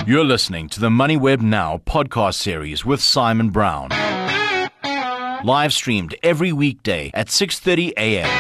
You're listening to the MoneyWeb Now podcast series with Simon Brown. Live streamed every weekday at 6:30 a.m.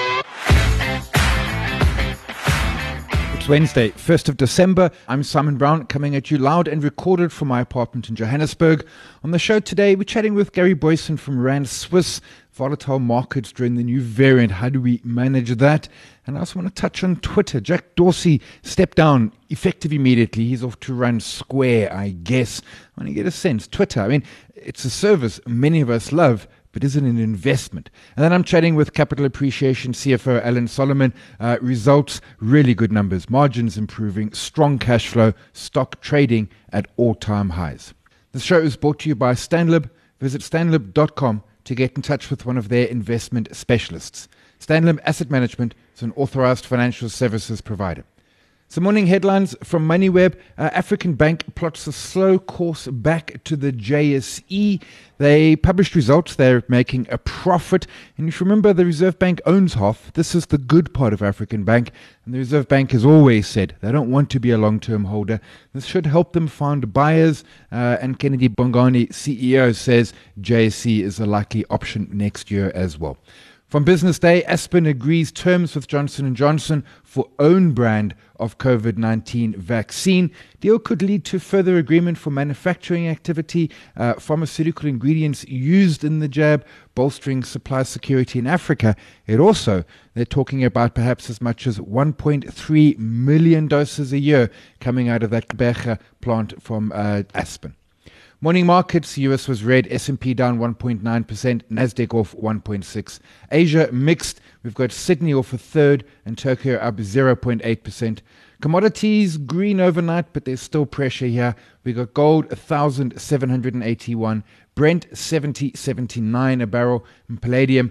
It's Wednesday, 1st of December. I'm Simon Brown, coming at you loud and recorded from my apartment in Johannesburg. On the show today, we're chatting with Gary Boyson from Rand Swiss. Volatile markets during the new variant. How do we manage that? And I also want to touch on Twitter. Jack Dorsey stepped down effective immediately. He's off to run Square, I guess. I want to get a sense. Twitter, I mean, it's a service many of us love, but is it an investment? And then I'm chatting with Capital Appreciation CFO Alan Solomon. Results, really good numbers. Margins improving, strong cash flow, stock trading at all-time highs. The show is brought to you by Stanlib. Visit stanlib.com to get in touch with one of their investment specialists. Stanlib Asset Management is an authorized financial services provider. Some morning headlines from MoneyWeb. African Bank plots a slow course back to the JSE. They published results. They're making a profit. And if you remember, the Reserve Bank owns half. This is the good part of African Bank. And the Reserve Bank has always said they don't want to be a long-term holder. This should help them find buyers. And Kennedy Bongani, CEO, says JSE is a likely option next year as well. From Business Day, Aspen agrees terms with Johnson & Johnson for own brand of COVID-19 vaccine. Deal could lead to further agreement for manufacturing activity, pharmaceutical ingredients used in the jab, bolstering supply security in Africa. They're talking about perhaps as much as 1.3 million doses a year coming out of that Gqeberha plant from Aspen. Morning markets, US was red, S&P down 1.9%, Nasdaq off 1.6%. Asia mixed, we've got Sydney off a third and Tokyo up 0.8%. Commodities green overnight, but there's still pressure here. We got gold 1,781, Brent 70.79 a barrel, and palladium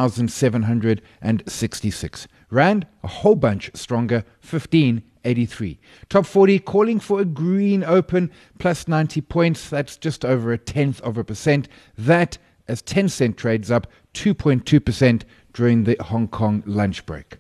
1,766. Rand a whole bunch stronger, 15.83. Top 40 calling for a green open, plus 90 points. That's just over 0.1%. That as Tencent trades up 2.2% during the Hong Kong lunch break.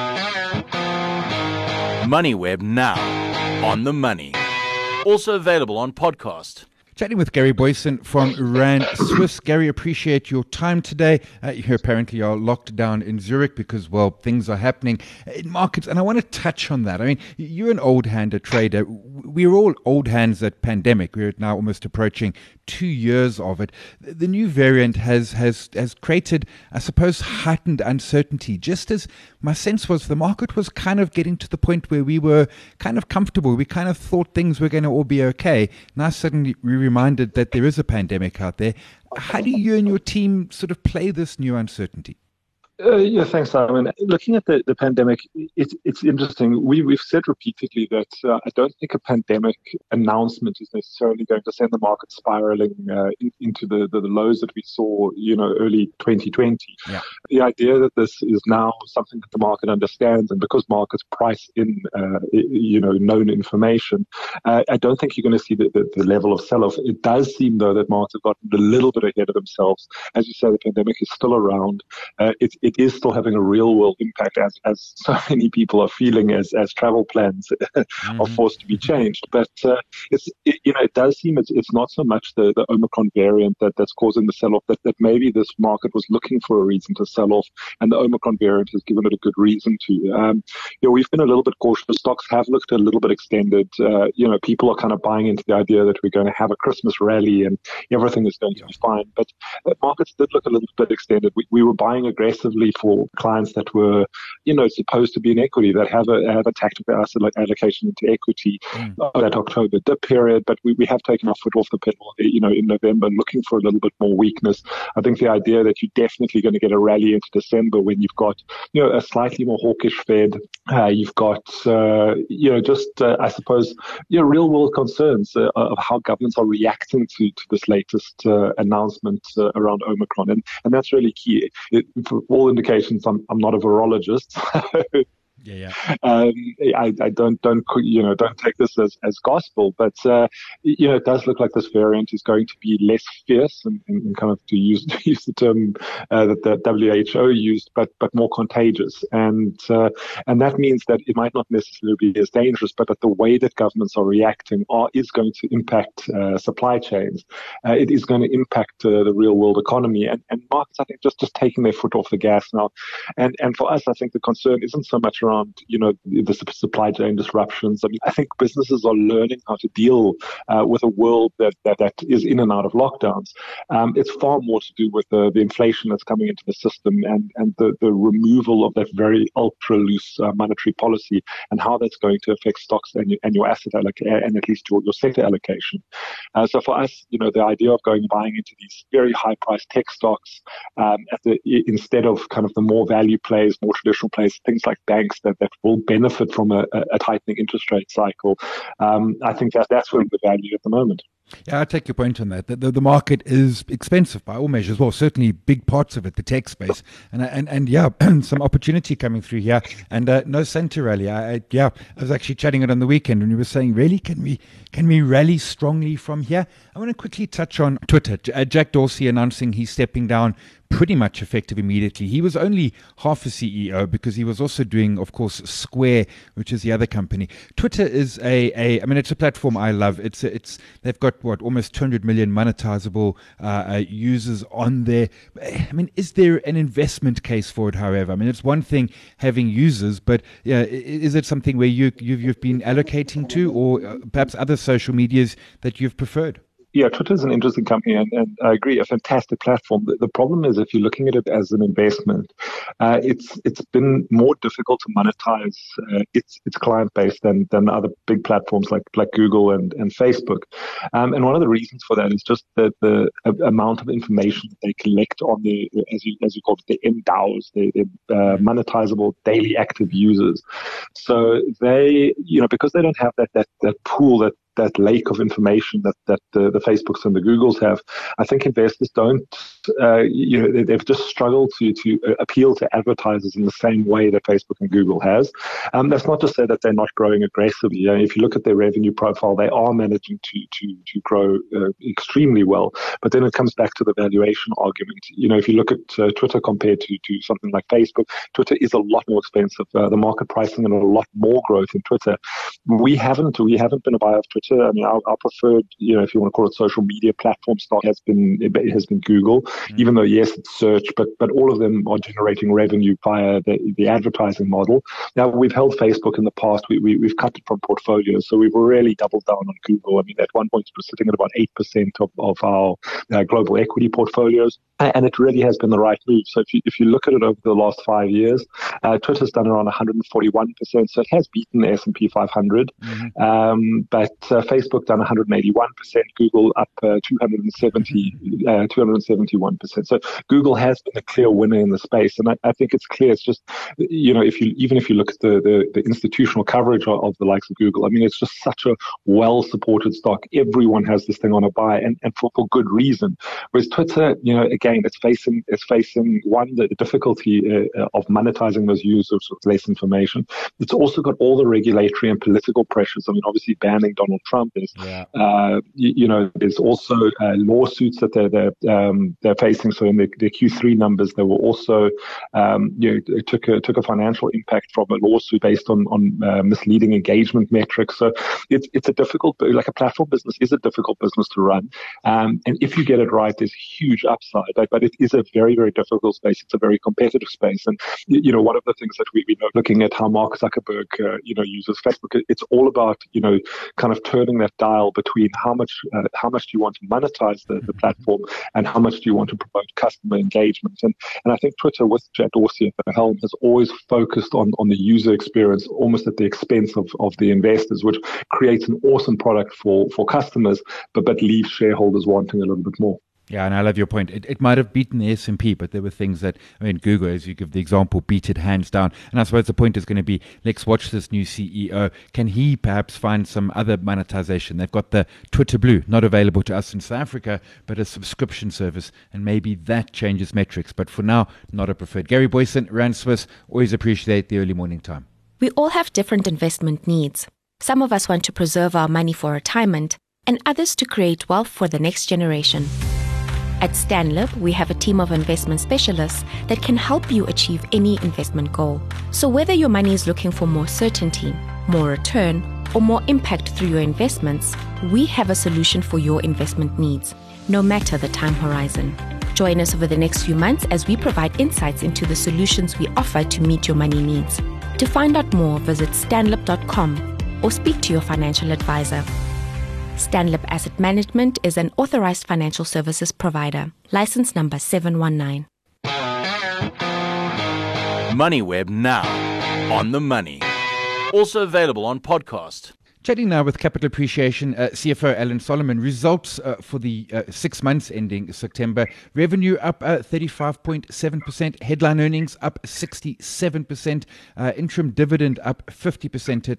MoneyWeb Now, on the money. Also available on podcast. Chatting with Gary Boyson from Rand Swiss. Gary, appreciate your time today. You apparently are locked down in Zurich because, well, things are happening in markets. And I want to touch on that. I mean, you're an old hand, a trader. We're all old hands at pandemic. We're now almost approaching 2 years of it. The new variant has created, I suppose, heightened uncertainty. Just as my sense was the market was kind of getting to the point where we were kind of comfortable. We kind of thought things were going to all be okay. Now suddenly we reminded that there is a pandemic out there. How do you and your team sort of play this new uncertainty? Thanks, Simon. Looking at the pandemic, it's interesting. We've said repeatedly that I don't think a pandemic announcement is necessarily going to send the market spiraling into the lows that we saw, early 2020. Yeah. The idea that this is now something that the market understands, and because markets price in, known information, I don't think you're going to see the level of sell-off. It does seem, though, that markets have gotten a little bit ahead of themselves. As you say, the pandemic is still around. It is still having a real world impact as so many people are feeling as travel plans are forced to be changed. But it does seem it's not so much the Omicron variant that's causing the sell-off, that maybe this market was looking for a reason to sell off, and the Omicron variant has given it a good reason to. We've been a little bit cautious. The stocks have looked a little bit extended. People are kind of buying into the idea that we're going to have a Christmas rally and everything is going to be fine. But markets did look a little bit extended. We were buying aggressively for clients that were, supposed to be in equity, that have a tactical asset allocation into equity that October dip period. But we have taken our foot off the pedal, in November, looking for a little bit more weakness. I think the idea that you're definitely going to get a rally into December when you've got, a slightly more hawkish Fed, you've got, I suppose, real world concerns of how governments are reacting to this latest announcement around Omicron. And that's really key. For all indications, I'm not a virologist. Yeah, I don't take this as gospel, but it does look like this variant is going to be less fierce and kind of to use to use the term that the WHO used, but more contagious, and that means that it might not necessarily be as dangerous, but that the way that governments are reacting is going to impact supply chains. It is going to impact the real world economy, and markets, I think, just taking their foot off the gas now. And for us, I think the concern isn't so much around, the supply chain disruptions. I mean, I think businesses are learning how to deal with a world that is in and out of lockdowns. It's far more to do with the inflation that's coming into the system and the removal of that very ultra loose monetary policy and how that's going to affect stocks and your asset allocation and at least your sector allocation. So for us, the idea of buying into these very high priced tech stocks instead of kind of the more value plays, more traditional plays, things like banks that will benefit from a tightening interest rate cycle. I think that's where the value at the moment. Yeah, I take your point on that. The market is expensive by all measures. Well, certainly big parts of it, the tech space, and yeah, some opportunity coming through here. And no center rally. I was actually chatting it on the weekend when we were saying, really, can we rally strongly from here? I want to quickly touch on Twitter. Jack Dorsey announcing he's stepping down pretty much effective immediately. He was only half a CEO because he was also doing, of course, Square, which is the other company. Twitter is it's a platform I love. They've got almost 200 million monetizable users on there. I mean, is there an investment case for it? However, I mean, it's one thing having users, but is it something where you've been allocating to, or perhaps other social medias that you've preferred? Yeah, Twitter is an interesting company, and I agree, a fantastic platform. The problem is, if you're looking at it as an investment, it's been more difficult to monetize its client base than other big platforms like Google and Facebook. And one of the reasons for that is just the amount of information that they collect on the, as you call it, the MDAUs, the monetizable daily active users. So they, because they don't have that pool, that lake of information that the Facebooks and the Googles have, I think investors don't, they've just struggled to appeal to advertisers in the same way that Facebook and Google has. That's not to say that they're not growing aggressively. If you look at their revenue profile, they are managing to grow extremely well. But then it comes back to the valuation argument. If you look at Twitter compared to something like Facebook, Twitter is a lot more expensive. The market pricing and a lot more growth in Twitter. We haven't been a buyer of Twitter. I mean, our preferred, if you want to call it social media platform stock has been Google, even though, yes, it's search, but all of them are generating revenue via the advertising model. Now, we've held Facebook in the past. We've cut it from portfolios, so we've really doubled down on Google. I mean, at one point, we're sitting at about 8% of our global equity portfolios, and it really has been the right move. So if you look at it over the last 5 years, Twitter's done around 141%, so it has beaten the S&P 500, but Facebook done 181%, Google up 271%. So Google has been a clear winner in the space, and I think it's clear. It's just, if you look at the institutional coverage of the likes of Google, I mean, it's just such a well-supported stock. Everyone has this thing on a buy, and for good reason. Whereas Twitter, again, it's facing one, the difficulty of monetizing those users with less information. It's also got all the regulatory and political pressures. I mean, obviously banning Donald Trump is, there's also lawsuits that they're facing. So in the Q3 numbers, there were also, it took a financial impact from a lawsuit based on misleading engagement metrics. So it's a difficult, like a platform business is a difficult business to run. And if you get it right, there's huge upside. But it is a very, very difficult space. It's a very competitive space. And, one of the things that we know, looking at how Mark Zuckerberg, uses Facebook, it's all about, kind of turning that dial between how much do you want to monetize the platform and how much do you want to promote customer engagement. And I think Twitter, with Jack Dorsey at the helm, has always focused on the user experience, almost at the expense of the investors, which creates an awesome product for customers, but leaves shareholders wanting a little bit more. Yeah, and I love your point. It might have beaten the S&P, but there were things that, Google, as you give the example, beat it hands down. And I suppose the point is going to be, let's watch this new CEO. Can he perhaps find some other monetization? They've got the Twitter Blue, not available to us in South Africa, but a subscription service. And maybe that changes metrics. But for now, not a preferred. Gary Boyson, Rand Swiss, always appreciate the early morning time. We all have different investment needs. Some of us want to preserve our money for retirement, and others to create wealth for the next generation. At Stanlib, we have a team of investment specialists that can help you achieve any investment goal. So whether your money is looking for more certainty, more return, or more impact through your investments, we have a solution for your investment needs, no matter the time horizon. Join us over the next few months as we provide insights into the solutions we offer to meet your money needs. To find out more, visit stanlib.com or speak to your financial advisor. Stanlib Asset Management is an authorized financial services provider. License number 719. MoneyWeb now, on the money. Also available on podcast. Chatting now with Capital Appreciation CFO Alan Solomon. Results for the 6 months ending September. Revenue up 35.7%. Headline earnings up 67%. Interim dividend up 50% at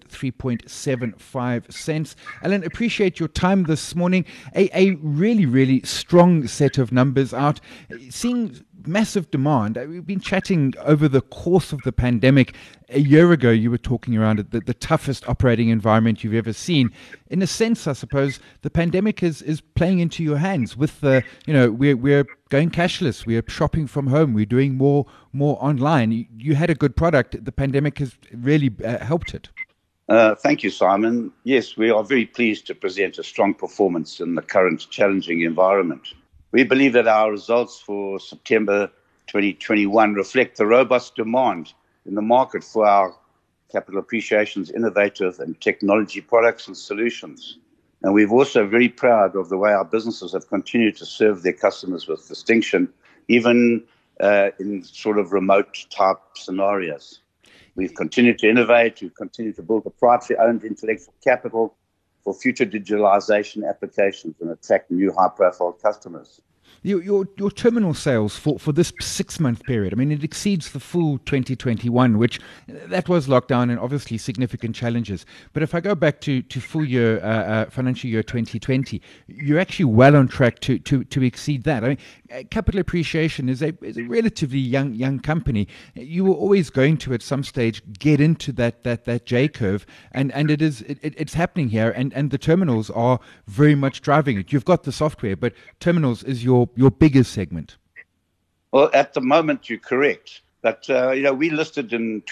3.75 cents. Alan, appreciate your time this morning. A really, really strong set of numbers out. Seeing massive demand. We've been chatting over the course of the pandemic. A year ago, you were talking around the toughest operating environment you've ever seen. In a sense, I suppose, the pandemic is playing into your hands with the, we're going cashless, we're shopping from home, we're doing more online. You had a good product. The pandemic has really helped it. Thank you, Simon. Yes, we are very pleased to present a strong performance in the current challenging environment. We believe that our results for September 2021 reflect the robust demand in the market for our Capital Appreciation's innovative and technology products and solutions. And we're also very proud of the way our businesses have continued to serve their customers with distinction, even in sort of remote type scenarios. We've continued to innovate, we've continued to build proprietary owned intellectual capital for future digitalization applications and attract new high-profile customers. Your terminal sales for this 6-month period, I mean, it exceeds the full 2021, which that was lockdown and obviously significant challenges. But if I go back to full year, financial year 2020, you're actually well on track to exceed that. I mean, Capital Appreciation is a relatively young company. You were always going to, at some stage, get into that J curve, and it's happening here, and the terminals are very much driving it. You've got the software, but terminals is your biggest segment. Well, at the moment, you're correct. But, we listed in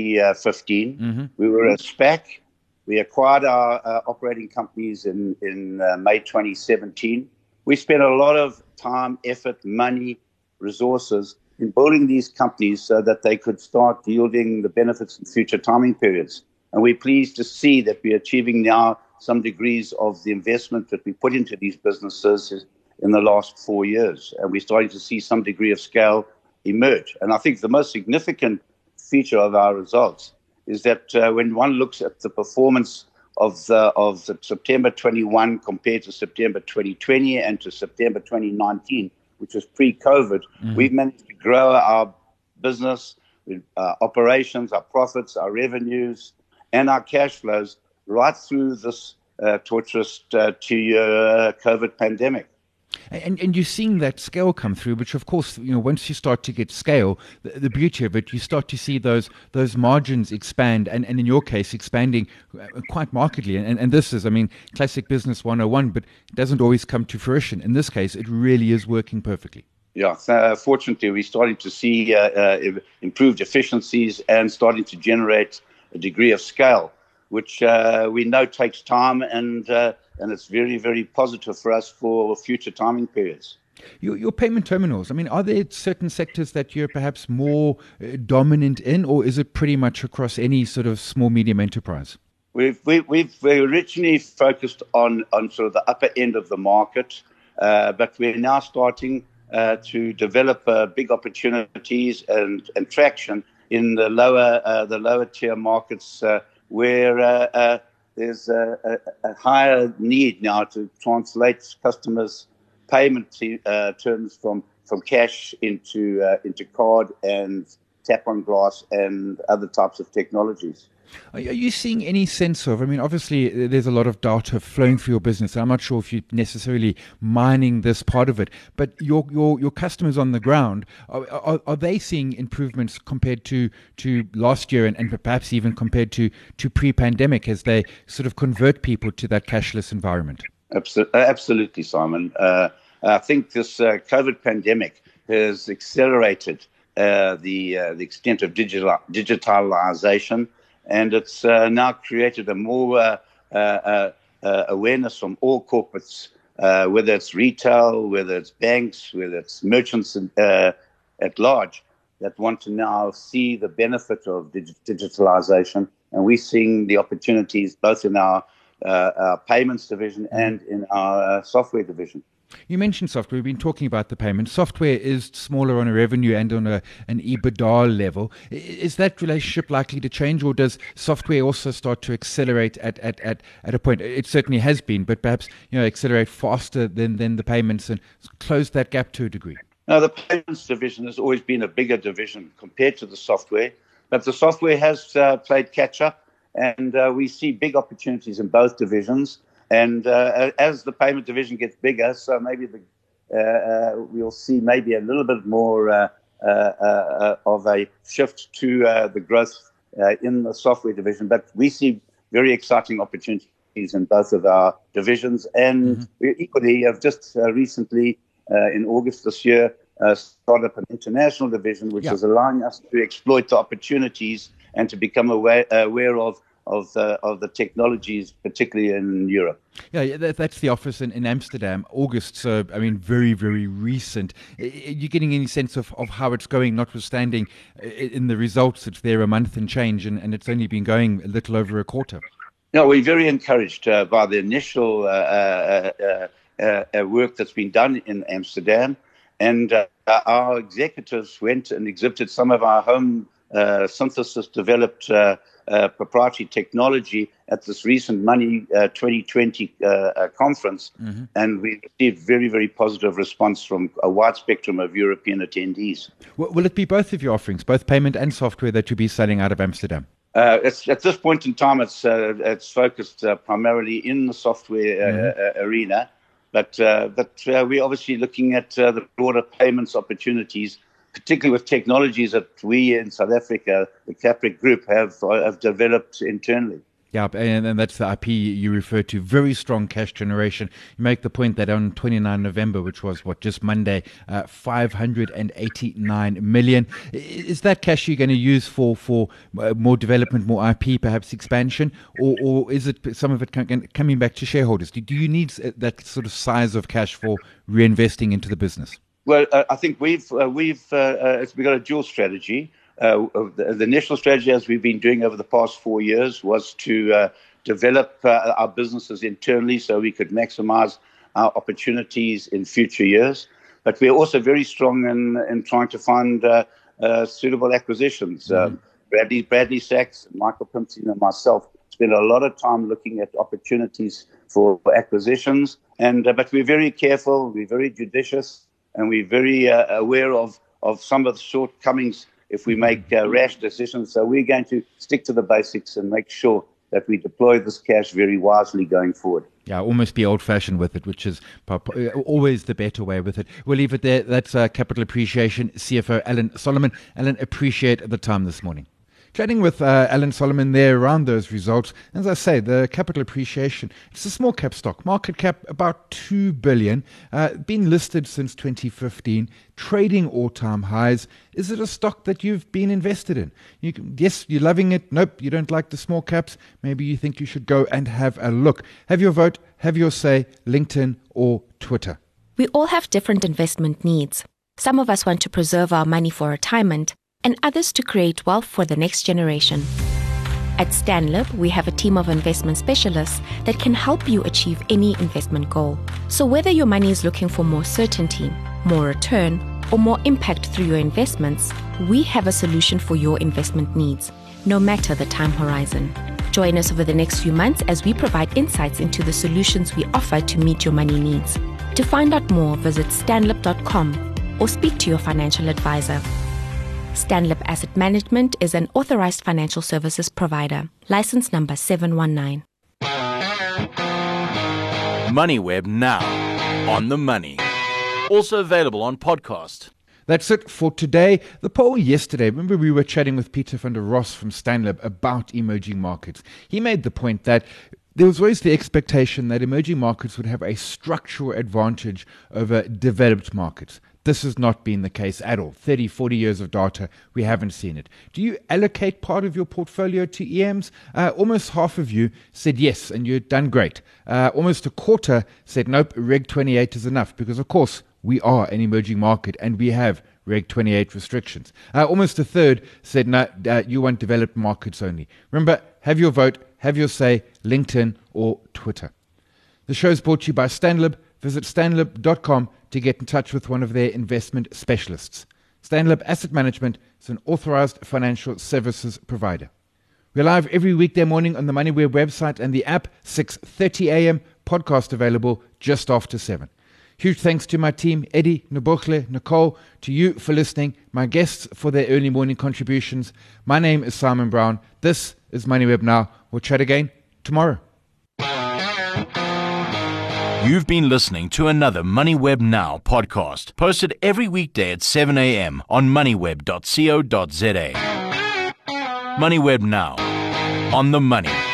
2015. Mm-hmm. We were a SPAC. We acquired our operating companies in May 2017. We spent a lot of time, effort, money, resources in building these companies so that they could start yielding the benefits in future timing periods. And we're pleased to see that we're achieving now some degrees of the investment that we put into these businesses in the last 4 years. And we're starting to see some degree of scale emerge. And I think the most significant feature of our results is that when one looks at the performance of the September 21 compared to September 2020 and to September 2019, which was pre-COVID, we've managed to grow our business, operations, our profits, our revenues, and our cash flows right through this torturous 2-year COVID pandemic. And you're seeing that scale come through, which of course, once you start to get scale, the beauty of it, you start to see those margins expand, and in your case, expanding quite markedly. And this is, classic business 101, but it doesn't always come to fruition. In this case, it really is working perfectly. Yeah, fortunately, we're starting to see improved efficiencies and starting to generate a degree of scale, which we know takes time, and it's very, very positive for us for future timing periods. Your payment terminals, are there certain sectors that you're perhaps more dominant in, or is it pretty much across any sort of small, medium enterprise? We've originally focused on sort of the upper end of the market, but we're now starting to develop big opportunities and traction in the lower tier markets where there's a higher need now to translate customers' payment terms from cash into card and tap on glass and other types of technologies. Are you seeing any sense of, I mean, obviously there's a lot of data flowing through your business. I'm not sure if you're necessarily mining this part of it, but your customers on the ground, are they seeing improvements compared to last year and perhaps even compared to pre-pandemic as they sort of convert people to that cashless environment? Absolutely, Simon. I think this COVID pandemic has accelerated the extent of digitalization, and it's now created a more awareness from all corporates, whether it's retail, whether it's banks, whether it's merchants at large, that want to now see the benefit of digitalization. And we're seeing the opportunities both in our payments division and in our software division. You mentioned software. We've been talking about the payment. Software is smaller on a revenue and on an EBITDA level. Is that relationship likely to change, or does software also start to accelerate at a point? It certainly has been, but perhaps accelerate faster than the payments and close that gap to a degree. No, the payments division has always been a bigger division compared to the software, but the software has played catch up, and we see big opportunities in both divisions. And as the payment division gets bigger, so maybe we'll see maybe a little bit more of a shift to the growth in the software division. But we see very exciting opportunities in both of our divisions. And we equally have just recently, in August this year, started up an international division, which is allowing us to exploit the opportunities and to become aware of the technologies, particularly in Europe. Yeah, that's the office in Amsterdam, August. So, I mean, very, very recent. Are you getting any sense of how it's going, notwithstanding in the results? It's there a month and change, and it's only been going a little over a quarter. No, we're very encouraged by the initial work that's been done in Amsterdam. And our executives went and exhibited some of our home synthesis developed proprietary technology at this recent Money 2020 conference, and we received very, very positive response from a wide spectrum of European attendees. Will it be both of your offerings, both payment and software, that you'll be selling out of Amsterdam? At this point in time, it's focused primarily in the software arena, but we're obviously looking at the broader payments opportunities, particularly with technologies that we in South Africa, the Capitec Group, have developed internally. Yeah, and that's the IP you refer to. Very strong cash generation. You make the point that on 29 November, which was just Monday, 589 million. Is that cash you're going to use for more development, more IP, perhaps expansion, or is it some of it coming back to shareholders? Do you need that sort of size of cash for reinvesting into the business? Well, I think we've got a dual strategy. The initial strategy, as we've been doing over the past 4 years, was to develop our businesses internally so we could maximize our opportunities in future years. But we're also very strong in trying to find suitable acquisitions. Bradley Sachs, Michael Pimpson, and myself spend a lot of time looking at opportunities for acquisitions. But we're very careful, we're very judicious, and we're very aware of some of the shortcomings if we make rash decisions. So we're going to stick to the basics and make sure that we deploy this cash very wisely going forward. Yeah, almost be old-fashioned with it, which is always the better way with it. We'll leave it there. That's Capital Appreciation CFO Alan Solomon. Alan, appreciate the time this morning. Chatting with Alan Solomon there around those results. As I say, the Capital Appreciation, it's a small cap stock. Market cap about 2 billion. Been listed since 2015. Trading all-time highs. Is it a stock that you've been invested in? Yes, you're loving it. Nope, you don't like the small caps. Maybe you think you should go and have a look. Have your vote, have your say, LinkedIn or Twitter. We all have different investment needs. Some of us want to preserve our money for retirement, and others to create wealth for the next generation. At Stanlib, we have a team of investment specialists that can help you achieve any investment goal. So whether your money is looking for more certainty, more return, or more impact through your investments, we have a solution for your investment needs, no matter the time horizon. Join us over the next few months as we provide insights into the solutions we offer to meet your money needs. To find out more, visit stanlib.com or speak to your financial advisor. Stanlib Asset Management is an authorized financial services provider. license number 719. MoneyWeb now, on the money. Also available on podcast. That's it for today. The poll yesterday, remember we were chatting with Peter van der Ross from Stanlib about emerging markets. He made the point that there was always the expectation that emerging markets would have a structural advantage over developed markets. This has not been the case at all. 30, 40 years of data, we haven't seen it. Do you allocate part of your portfolio to EMs? Almost half of you said yes, and you've done great. Almost a quarter said nope, Reg 28 is enough, because of course we are an emerging market and we have Reg 28 restrictions. Almost a third said no, you want developed markets only. Remember, have your vote, have your say, LinkedIn or Twitter. The show is brought to you by Stanlib. Visit stanlib.com to get in touch with one of their investment specialists. Stanlib Asset Management is an authorized financial services provider. We're live every weekday morning on the MoneyWeb website and the app, 6:30 a.m., podcast available just after 7. Huge thanks to my team, Eddie, Nobokle, Nicole, to you for listening, my guests for their early morning contributions. My name is Simon Brown. This is MoneyWeb Now. We'll chat again tomorrow. You've been listening to another MoneyWeb Now podcast, posted every weekday at 7 a.m. on moneyweb.co.za. MoneyWeb Now, on the money.